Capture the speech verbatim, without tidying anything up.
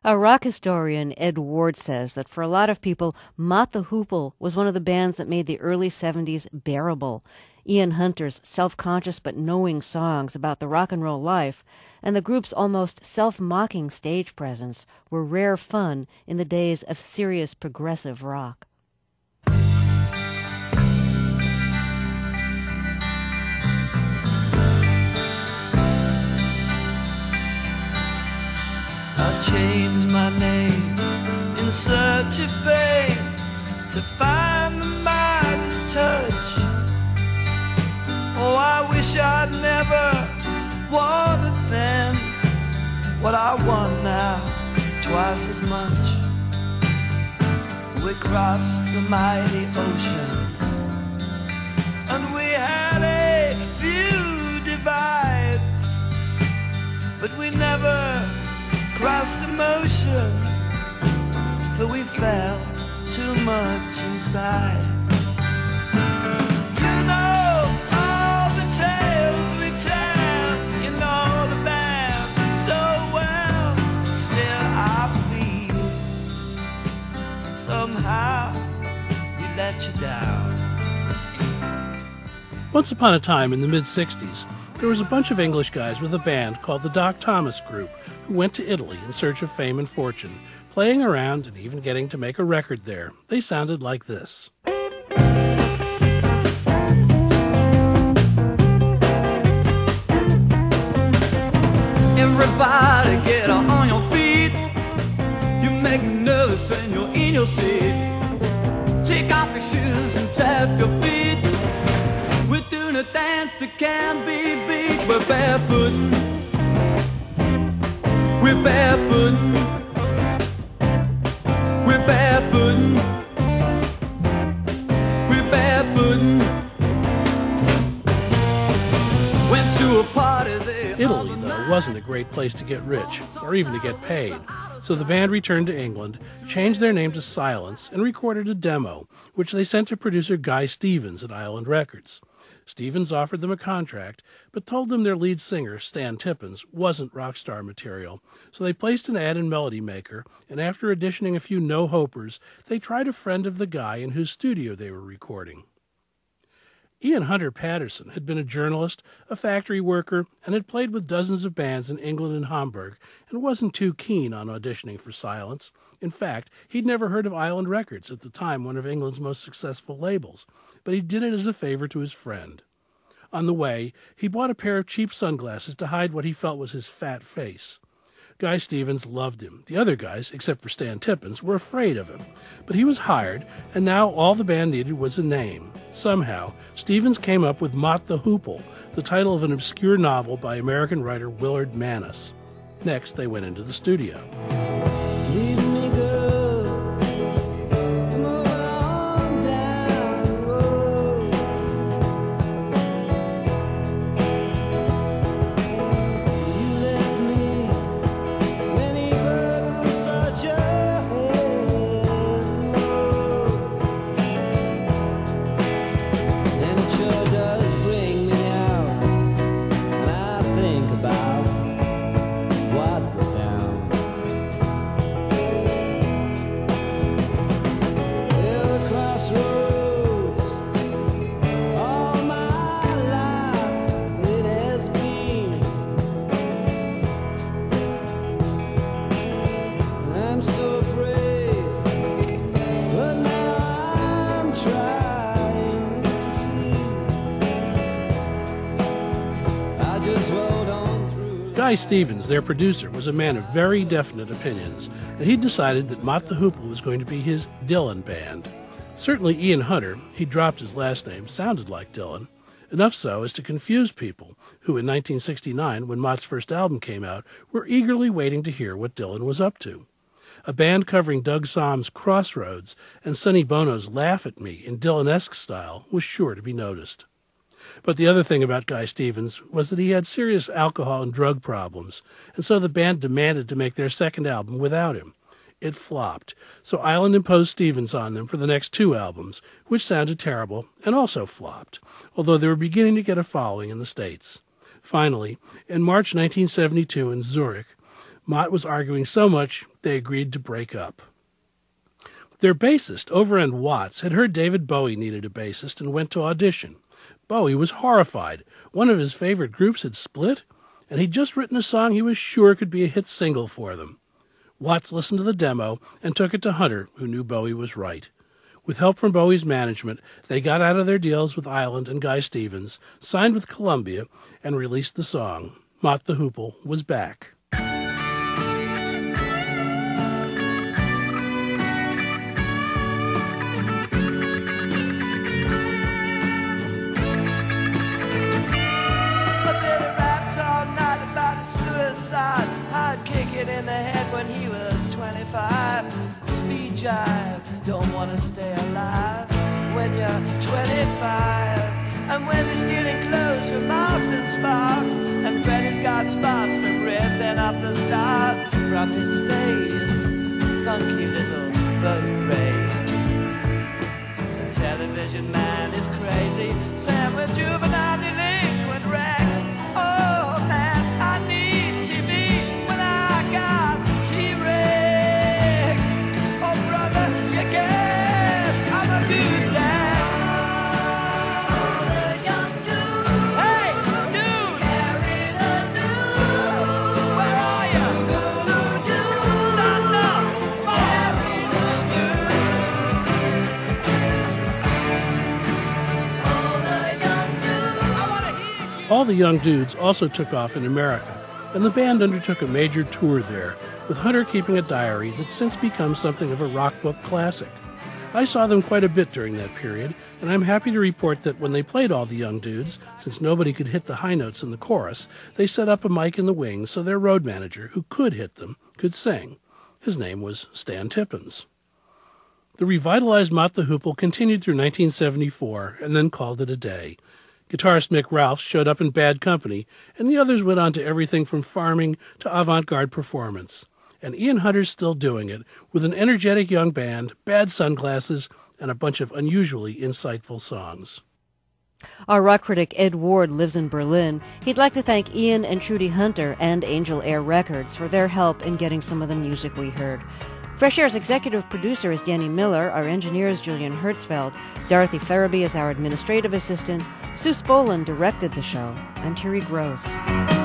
A rock historian, Ed Ward, says that for a lot of people, Mott the Hoople was one of the bands that made the early seventies bearable. Ian Hunter's self-conscious but knowing songs about the rock and roll life and the group's almost self-mocking stage presence were rare fun in the days of serious progressive rock. I changed my name in search of fame to find the Midas touch. Oh, I wish I'd never wanted then what I want now, twice as much. We crossed the mighty oceans and we had a few divides, but we never crossed emotion, for we felt too much inside. You know all the tales we tell, you know the band so well. Still I feel somehow we let you down. Once upon a time in the mid-sixties, there was a bunch of English guys with a band called the Doc Thomas Group who went to Italy in search of fame and fortune, playing around and even getting to make a record there. They sounded like this. Everybody get on your feet. You make me nervous when you're in your seat. Take off your shoes and tap your feet. We're doing a dance that can't be beat. We're barefooting. We're barefooting. We're barefooting. We're barefooting. Went to a party there. Italy, though, wasn't a great place to get rich, or even to get paid. So the band returned to England, changed their name to Silence, and recorded a demo, which they sent to producer Guy Stevens at Island Records. Stevens offered them a contract, but told them their lead singer, Stan Tippins, wasn't rock star material, so they placed an ad in Melody Maker, and after auditioning a few no-hopers, they tried a friend of the guy in whose studio they were recording. Ian Hunter Patterson had been a journalist, a factory worker, and had played with dozens of bands in England and Hamburg, and wasn't too keen on auditioning for Silence. In fact, he'd never heard of Island Records, at the time one of England's most successful labels, but he did it as a favor to his friend. On the way, he bought a pair of cheap sunglasses to hide what he felt was his fat face. Guy Stevens loved him. The other guys, except for Stan Tippins, were afraid of him. But he was hired, and now all the band needed was a name. Somehow, Stevens came up with Mott the Hoople, the title of an obscure novel by American writer Willard Manus. Next, they went into the studio. Leave me go, come on down the road. You left me when he was such a head load. And it sure does bring me out when I think about what went down. Guy Stevens, their producer, was a man of very definite opinions, and he decided that Mott the Hoople was going to be his Dylan band. Certainly Ian Hunter, he dropped his last name, sounded like Dylan, enough so as to confuse people who in nineteen sixty-nine, when Mott's first album came out, were eagerly waiting to hear what Dylan was up to. A band covering Doug Somm's Crossroads and Sonny Bono's Laugh at Me in Dylan-esque style was sure to be noticed. But the other thing about Guy Stevens was that he had serious alcohol and drug problems, and so the band demanded to make their second album without him. It flopped, so Island imposed Stevens on them for the next two albums, which sounded terrible and also flopped, although they were beginning to get a following in the States. Finally, in March nineteen seventy-two in Zurich, Mott was arguing so much they agreed to break up. Their bassist, Overend Watts, had heard David Bowie needed a bassist and went to audition. Bowie was horrified. One of his favorite groups had split, and he'd just written a song he was sure could be a hit single for them. Watts listened to the demo and took it to Hunter, who knew Bowie was right. With help from Bowie's management, they got out of their deals with Island and Guy Stevens, signed with Columbia, and released the song. Mott the Hoople was back. In the head when he was twenty-five. Speed jive, don't want to stay alive when you're twenty-five. And when they're stealing clothes from Marks and Sparks, and Freddy's got spots from ripping up the stars from his face, funky little boat race. The television man is crazy, Sam with juvenile delinquent Rex. Oh man, I need T V. All the Young Dudes also took off in America, and the band undertook a major tour there, with Hunter keeping a diary that's since become something of a rock book classic. I saw them quite a bit during that period, and I'm happy to report that when they played All the Young Dudes, since nobody could hit the high notes in the chorus, they set up a mic in the wings so their road manager, who could hit them, could sing. His name was Stan Tippins. The revitalized Mott the Hoople continued through nineteen seventy-four, and then called it a day. Guitarist Mick Ralphs showed up in Bad Company, and the others went on to everything from farming to avant-garde performance. And Ian Hunter's still doing it, with an energetic young band, bad sunglasses, and a bunch of unusually insightful songs. Our rock critic Ed Ward lives in Berlin. He'd like to thank Ian and Trudy Hunter and Angel Air Records for their help in getting some of the music we heard. Fresh Air's executive producer is Danny Miller. Our engineer is Julian Hertzfeld. Dorothy Farabee is our administrative assistant. Sue Spolin directed the show. I'm Terry Gross.